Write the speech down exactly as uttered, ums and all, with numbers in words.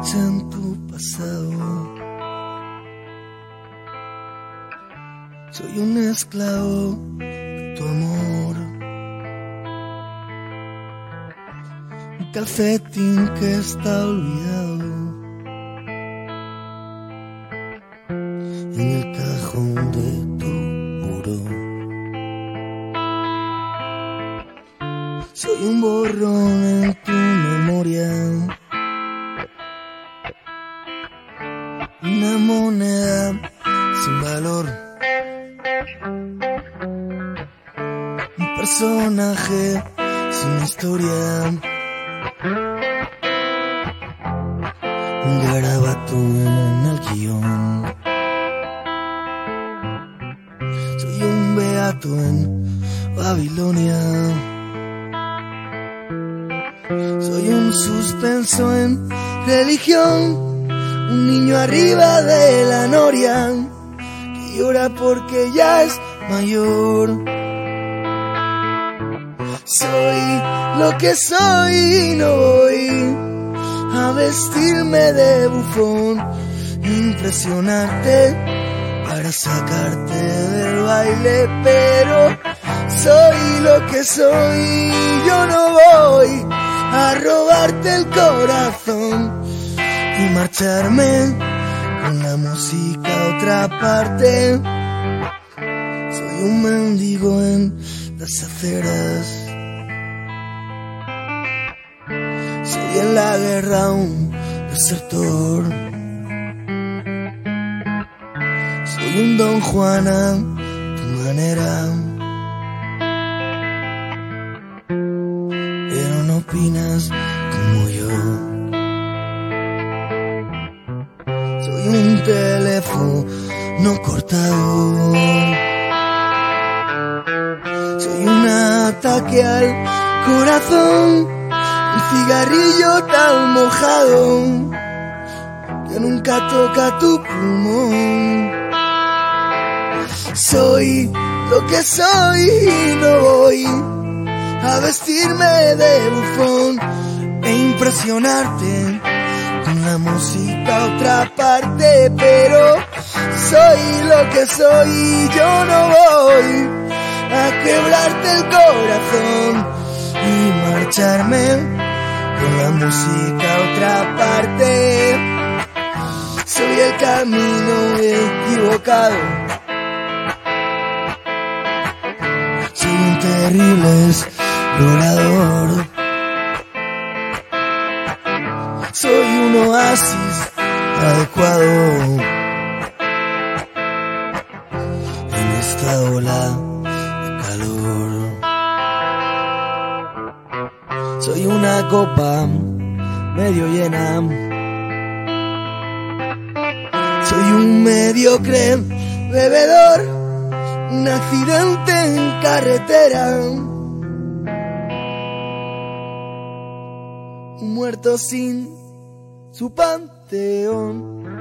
noche en tu pasado. Soy un esclavo de tu amor, un calcetín que está olvidado en el cajón de tu muro. Soy un borrón en tu memoria, una moneda sin valor, un personaje sin historia, un garabato en el guión. Soy un beato en Babilonia, soy un suspenso en religión, un niño arriba de la noria que llora porque ya es mayor. Soy lo que soy y no voy a vestirme de bufón, impresionarte para sacarte del baile, pero soy lo que soy y yo no voy a robarte el corazón y marcharme con la música a otra parte. Soy un mendigo en las aceras, soy en la guerra un desertor, soy un Don Juan a tu manera, pero no opinas como yo. Soy un teléfono cortado, soy un ataque al corazón, un cigarrillo tan mojado que nunca toca tu pulmón. Soy lo que soy y no voy a vestirme de bufón e impresionarte con la música a otra parte, pero soy lo que soy y yo no voy a quebrarte el corazón y marcharme con la música a otra parte. Soy el camino equivocado, soy un terrible explorador, soy un oasis adecuado en esta ola de calor. Soy una copa medio llena, soy un mediocre bebedor, un accidente en carretera, un muerto sin su panteón.